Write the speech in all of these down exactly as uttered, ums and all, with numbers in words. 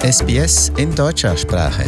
S B S in deutscher Sprache.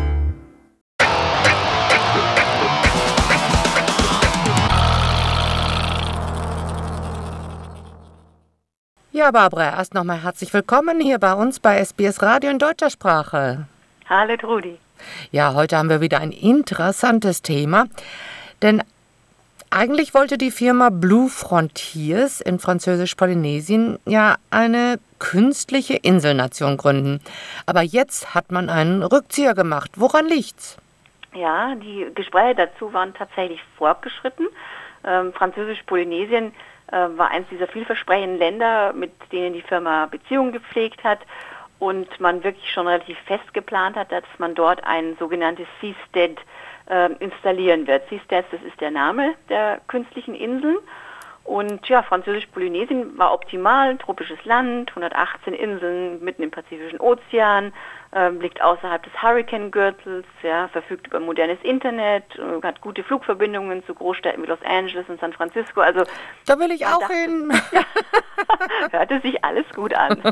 Ja, Barbara, erst nochmal herzlich willkommen hier bei uns bei S B S Radio in deutscher Sprache. Hallo Trudi. Ja, heute haben wir wieder ein interessantes Thema, denn eigentlich wollte die Firma Blue Frontiers in Französisch-Polynesien ja eine künstliche Inselnation gründen. Aber jetzt hat man einen Rückzieher gemacht. Woran liegt's? Ja, die Gespräche dazu waren tatsächlich fortgeschritten. Ähm, Französisch-Polynesien äh, war eines dieser vielversprechenden Länder, mit denen die Firma Beziehungen gepflegt hat und man wirklich schon relativ fest geplant hat, dass man dort ein sogenanntes Seastead äh, installieren wird. Seastead, das ist der Name der künstlichen Inseln. Und ja, Französisch-Polynesien war optimal, tropisches Land, hundertachtzehn Inseln mitten im Pazifischen Ozean, äh, liegt außerhalb des Hurrikangürtels, ja, verfügt über modernes Internet, äh, hat gute Flugverbindungen zu Großstädten wie Los Angeles und San Francisco. Also da will ich auch dachte, hin. Ja, hörte sich alles gut an.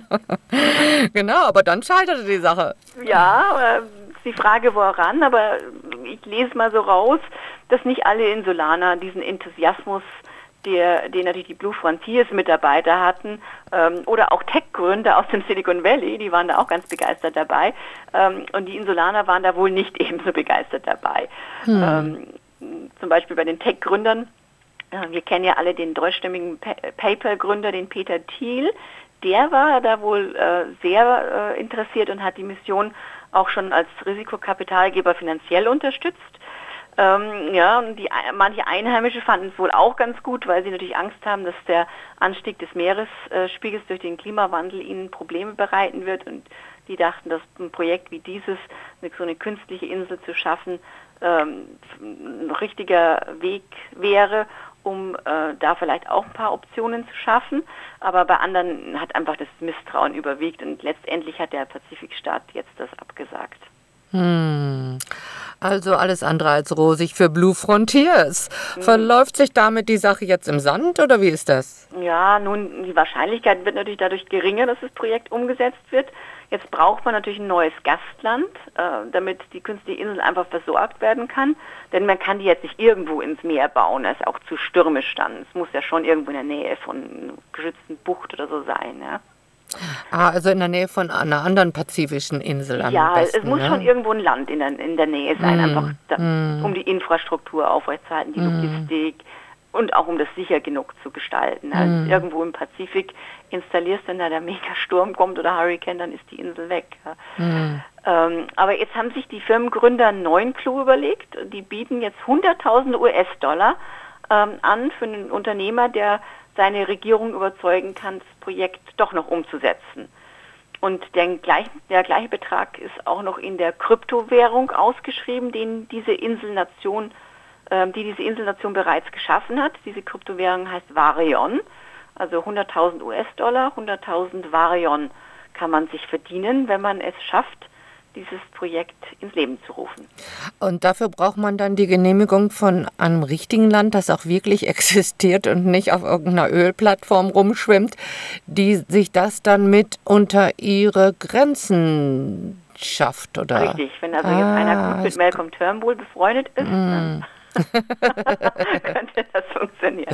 Genau, aber dann scheiterte die Sache. Ja, äh, die Frage woran, aber ich lese mal so raus, dass nicht alle Insulaner diesen Enthusiasmus, Der, den natürlich die Blue Frontiers Mitarbeiter hatten, ähm, oder auch Tech-Gründer aus dem Silicon Valley, die waren da auch ganz begeistert dabei. Ähm, und die Insulaner waren da wohl nicht ebenso begeistert dabei. Hm. Ähm, zum Beispiel bei den Tech-Gründern. Äh, wir kennen ja alle den deutschstämmigen pa- PayPal-Gründer, den Peter Thiel. Der war da wohl äh, sehr äh, interessiert und hat die Mission auch schon als Risikokapitalgeber finanziell unterstützt. Ähm, ja, und die, manche Einheimische fanden es wohl auch ganz gut, weil sie natürlich Angst haben, dass der Anstieg des Meeresspiegels durch den Klimawandel ihnen Probleme bereiten wird. Und die dachten, dass ein Projekt wie dieses, so eine künstliche Insel zu schaffen, ähm, ein richtiger Weg wäre, um äh, da vielleicht auch ein paar Optionen zu schaffen. Aber bei anderen hat einfach das Misstrauen überwiegt und letztendlich hat der Pazifikstaat jetzt das abgesagt. Hm. Also alles andere als rosig für Blue Frontiers. Hm. Verläuft sich damit die Sache jetzt im Sand oder wie ist das? Ja, nun, die Wahrscheinlichkeit wird natürlich dadurch geringer, dass das Projekt umgesetzt wird. Jetzt braucht man natürlich ein neues Gastland, äh, damit die künstliche Insel einfach versorgt werden kann. Denn man kann die jetzt nicht irgendwo ins Meer bauen, das ist auch zu stürmisch dann. Es muss ja schon irgendwo in der Nähe von einer geschützten Bucht oder so sein, ja. Ah, also in der Nähe von einer anderen pazifischen Insel am Ja, besten, es muss ne? schon irgendwo ein Land in der, in der Nähe sein, mm, einfach da, mm. um die Infrastruktur aufrechtzuerhalten, die mm. Logistik und auch um das sicher genug zu gestalten. Also mm. irgendwo im Pazifik installierst, wenn da der Megasturm kommt oder Hurricane, dann ist die Insel weg. Ja. Mm. Ähm, aber jetzt haben sich die Firmengründer einen neuen Clou überlegt. Die bieten jetzt hunderttausend U S-Dollar ähm, an für einen Unternehmer, der seine Regierung überzeugen kann, das Projekt doch noch umzusetzen. Und der gleiche, der gleiche Betrag ist auch noch in der Kryptowährung ausgeschrieben, den diese Inselnation, äh, die diese Inselnation bereits geschaffen hat. Diese Kryptowährung heißt Varion, also hunderttausend U S-Dollar, hunderttausend Varion kann man sich verdienen, wenn man es schafft, dieses Projekt ins Leben zu rufen. Und dafür braucht man dann die Genehmigung von einem richtigen Land, das auch wirklich existiert und nicht auf irgendeiner Ölplattform rumschwimmt, die sich das dann mit unter ihre Grenzen schafft, oder? Richtig, wenn also ah, jetzt einer gut mit Malcolm Turnbull befreundet ist, mm. dann könnte das funktionieren.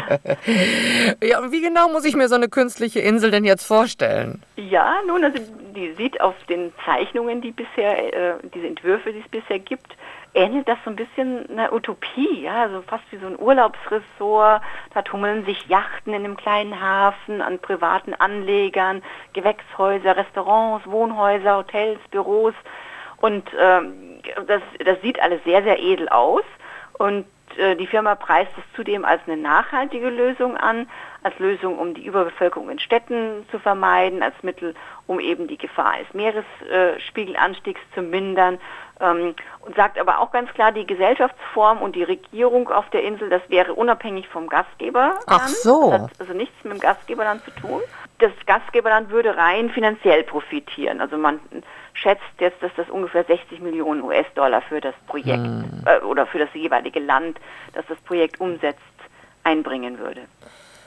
Ja, und wie genau muss ich mir so eine künstliche Insel denn jetzt vorstellen? Ja, nun, also die sieht auf den Zeichnungen, die bisher, äh, diese Entwürfe, die es bisher gibt, ähnelt das so ein bisschen einer Utopie, ja, also fast wie so ein Urlaubsressort. Da tummeln sich Yachten in einem kleinen Hafen an privaten Anlegern, Gewächshäuser, Restaurants, Wohnhäuser, Hotels, Büros. Und ähm, das, das sieht alles sehr, sehr edel aus. Und äh, die Firma preist es zudem als eine nachhaltige Lösung an, als Lösung, um die Überbevölkerung in Städten zu vermeiden, als Mittel, um eben die Gefahr eines Meeresspiegelanstiegs zu mindern. Ähm, und sagt aber auch ganz klar, die Gesellschaftsform und die Regierung auf der Insel, das wäre unabhängig vom Gastgeberland. Ach so. Das hat also nichts mit dem Gastgeberland zu tun. Das Gastgeberland würde rein finanziell profitieren. Also man schätzt jetzt, dass das ungefähr sechzig Millionen U S-Dollar für das Projekt hm. äh, oder für das jeweilige Land, das das Projekt umsetzt, einbringen würde.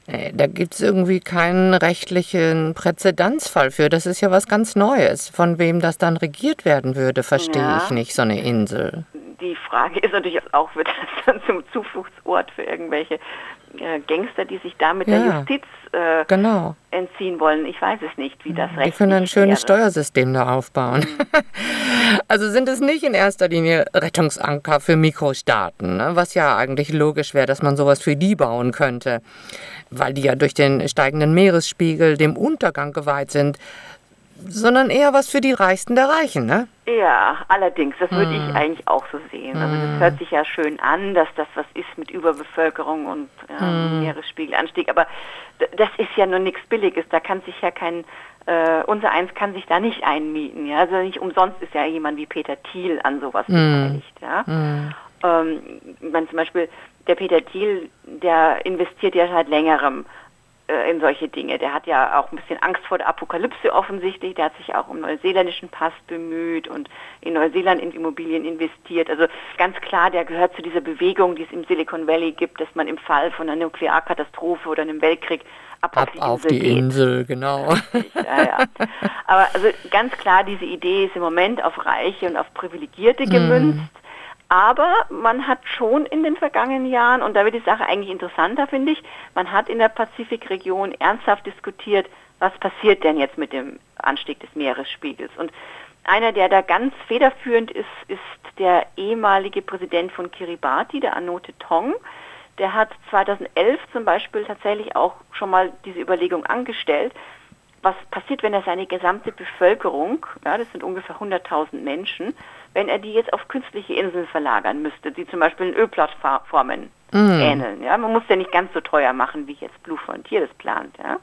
Nee, da gibt es irgendwie keinen rechtlichen Präzedenzfall für. Das ist ja was ganz Neues. Von wem das dann regiert werden würde, verstehe ja. ich nicht, so eine Insel. Die Frage ist natürlich auch, wird das dann zum Zufluchtsort für irgendwelche äh, Gangster, die sich da mit ja, der Justiz äh, genau. entziehen wollen? Ich weiß es nicht, wie das rechtlich wäre. Die können ein schönes wäre. Steuersystem da aufbauen. Mhm. Also sind es nicht in erster Linie Rettungsanker für Mikrostaaten, ne? Was ja eigentlich logisch wäre, dass man sowas für die bauen könnte, weil die ja durch den steigenden Meeresspiegel dem Untergang geweiht sind, sondern eher was für die Reichsten der Reichen, ne? Ja, allerdings, das würde hm. ich eigentlich auch so sehen. Also das hört sich ja schön an, dass das was ist mit Überbevölkerung und ja, hm. Meeresspiegelanstieg, aber d- das ist ja nur nichts Billiges, da kann sich ja kein, äh, unser Eins kann sich da nicht einmieten, ja, also nicht umsonst ist ja jemand wie Peter Thiel an sowas hm. beteiligt, ja. Hm. Ähm, man zum Beispiel, der Peter Thiel, der investiert ja seit längerem in solche Dinge. Der hat ja auch ein bisschen Angst vor der Apokalypse offensichtlich. Der hat sich auch um neuseeländischen Pass bemüht und in Neuseeland in Immobilien investiert. Also ganz klar, der gehört zu dieser Bewegung, die es im Silicon Valley gibt, dass man im Fall von einer Nuklearkatastrophe oder einem Weltkrieg ab, ab auf die Insel auf die geht. Insel, genau. Richtig, ja, ja. Aber also ganz klar, diese Idee ist im Moment auf Reiche und auf Privilegierte gemünzt. Hm. Aber man hat schon in den vergangenen Jahren, und da wird die Sache eigentlich interessanter, finde ich, man hat in der Pazifikregion ernsthaft diskutiert, was passiert denn jetzt mit dem Anstieg des Meeresspiegels. Und einer, der da ganz federführend ist, ist der ehemalige Präsident von Kiribati, der Anote Tong. Der hat zweitausendelf zum Beispiel tatsächlich auch schon mal diese Überlegung angestellt, was passiert, wenn er seine gesamte Bevölkerung, ja, das sind ungefähr hunderttausend Menschen, wenn er die jetzt auf künstliche Inseln verlagern müsste, die zum Beispiel in Ölplattformen mm. ähneln. Ja? Man muss ja nicht ganz so teuer machen, wie jetzt Blue Frontier das plant. Ja?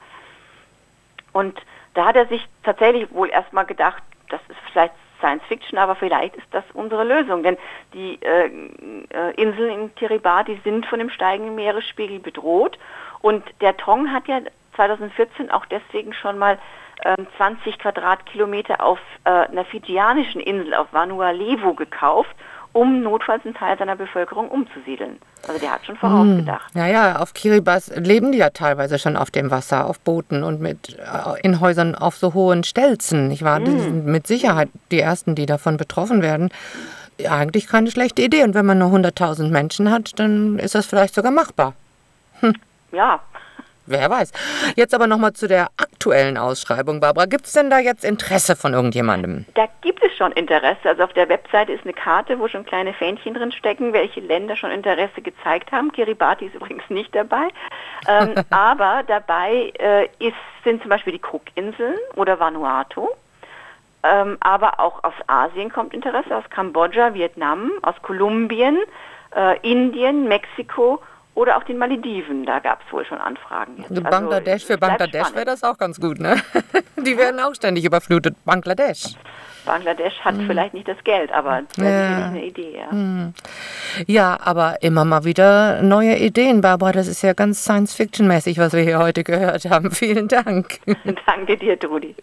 Und da hat er sich tatsächlich wohl erstmal gedacht, das ist vielleicht Science Fiction, aber vielleicht ist das unsere Lösung. Denn die äh, äh, Inseln in Kiribati sind von dem steigenden Meeresspiegel bedroht. Und der Tong hat ja zweitausendvierzehn auch deswegen schon mal ähm, zwanzig Quadratkilometer auf äh, einer fidschianischen Insel auf Vanuatu gekauft, um notfalls einen Teil seiner Bevölkerung umzusiedeln. Also der hat schon vorausgedacht. Hm. Ja, ja, auf Kiribati leben die ja teilweise schon auf dem Wasser, auf Booten und mit äh, in Häusern auf so hohen Stelzen. Ich war hm. mit Sicherheit die Ersten, die davon betroffen werden. Ja, eigentlich keine schlechte Idee. Und wenn man nur hunderttausend Menschen hat, dann ist das vielleicht sogar machbar. Hm. Ja. Wer weiß. Jetzt aber nochmal zu der aktuellen Ausschreibung, Barbara. Gibt es denn da jetzt Interesse von irgendjemandem? Da gibt es schon Interesse. Also auf der Webseite ist eine Karte, wo schon kleine Fähnchen drin stecken, welche Länder schon Interesse gezeigt haben. Kiribati ist übrigens nicht dabei. ähm, aber dabei äh, ist, sind zum Beispiel die Cookinseln oder Vanuatu. Ähm, aber auch aus Asien kommt Interesse, aus Kambodscha, Vietnam, aus Kolumbien, äh, Indien, Mexiko oder auch den Malediven, da gab es wohl schon Anfragen. Jetzt. Also Bangladesch, für Bangladesch wäre das auch ganz gut, ne? Die werden auch ständig überflutet. Bangladesch. Bangladesch hat hm. vielleicht nicht das Geld, aber das ja. ist sicherlich eine Idee, ja. Hm. Ja, aber immer mal wieder neue Ideen, Barbara. Das ist ja ganz Science-Fiction-mäßig, was wir hier heute gehört haben. Vielen Dank. Danke dir, Trudi.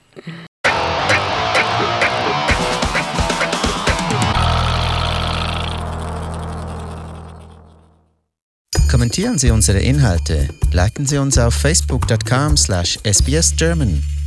Kommentieren Sie unsere Inhalte, liken Sie uns auf facebook dot com slash s b s german.